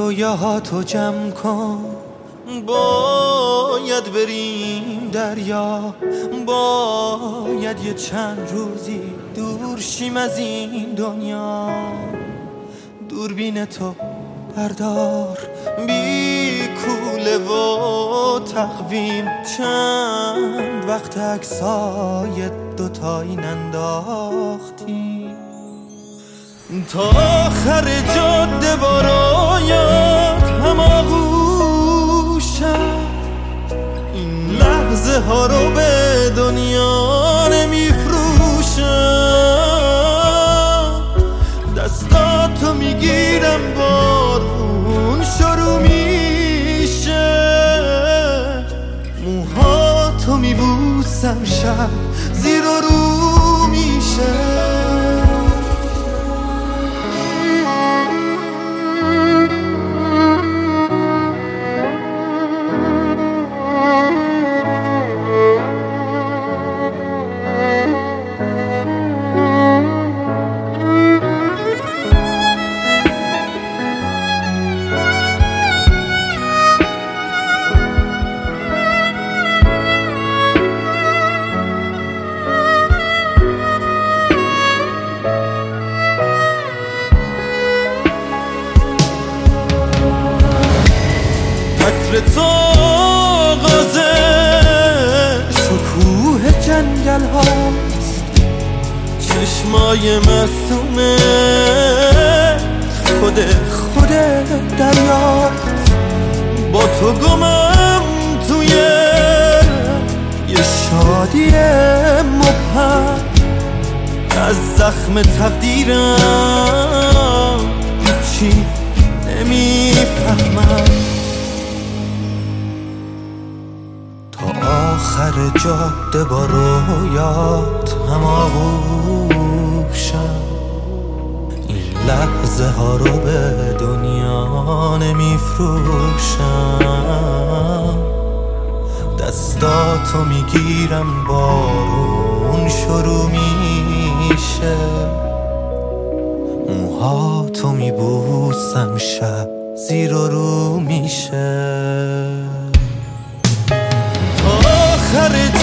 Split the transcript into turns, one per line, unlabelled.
رویاهاتو جمع کن، باید بریم دریا، باید یه چند روزی دور شیم از این دنیا. دوربین تو بردار بی کوله و تقویم، چند وقت عکسای دوتایی ننداختیم. تا آخر جاده با رویات هماغوشم، این لحظه ها رو به دنیا نمیفروشم. دستاتو میگیرم بارون شروع میشه، موهاتو میبوسم شب زیر و رو میشه. تو آغاز شکوه جنگل هاست، چشمای معصومه خود دریاست. با تو گمم توی یه شادی مبهم، از زخم تقدیرم هیچی نمیفهمم. آخر جاده با رویات هماغوشم، این لحظه ها رو به دنیا نمیفروشم. دستاتو میگیرم بارون شروع میشه، موهاتو میبوسم شب زیر و رو میشه. آخر